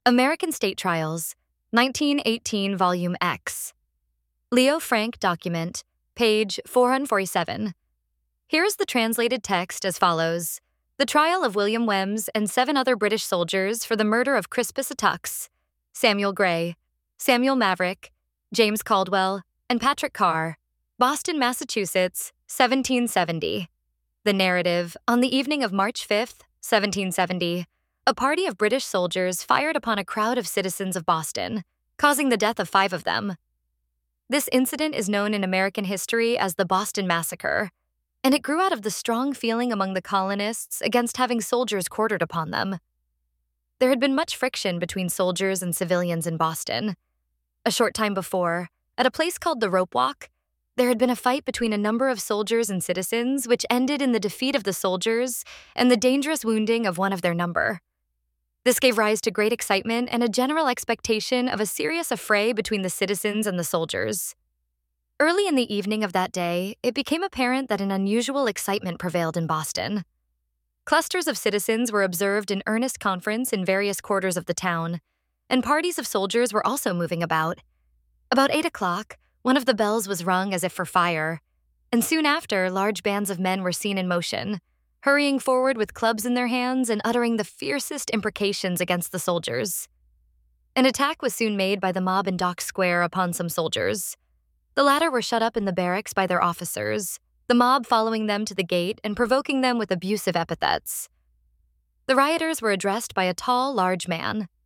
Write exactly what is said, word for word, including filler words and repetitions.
American State Trials, nineteen eighteen, Volume X. Leo Frank document, page four forty-seven. Here is the translated text as follows. The trial of William Wemyss and seven other British soldiers for the murder of Crispus Attucks, Samuel Gray, Samuel Maverick, James Caldwell, and Patrick Carr, Boston, Massachusetts, seventeen seventy. The narrative, on the evening of March fifth, seventeen seventy, a party of British soldiers fired upon a crowd of citizens of Boston, causing the death of five of them. This incident is known in American history as the Boston Massacre, and it grew out of the strong feeling among the colonists against having soldiers quartered upon them. There had been much friction between soldiers and civilians in Boston. A short time before, at a place called the Rope Walk, there had been a fight between a number of soldiers and citizens which ended in the defeat of the soldiers and the dangerous wounding of one of their number. This gave rise to great excitement and a general expectation of a serious affray between the citizens and the soldiers. Early in the evening of that day, it became apparent that an unusual excitement prevailed in Boston. Clusters of citizens were observed in earnest conference in various quarters of the town, and parties of soldiers were also moving about. About eight o'clock, one of the bells was rung as if for fire, and soon after, large bands of men were seen in motion, hurrying forward with clubs in their hands and uttering the fiercest imprecations against the soldiers. An attack was soon made by the mob in Dock Square upon some soldiers. The latter were shut up in the barracks by their officers, the mob following them to the gate and provoking them with abusive epithets. The rioters were addressed by a tall, large man,